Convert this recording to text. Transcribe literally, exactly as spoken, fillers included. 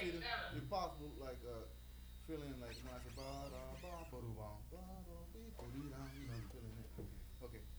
see the, if possible, like uh, fill in like when I say ba da ba ba do ba ba do be do dee da, you know, fill in it. Okay.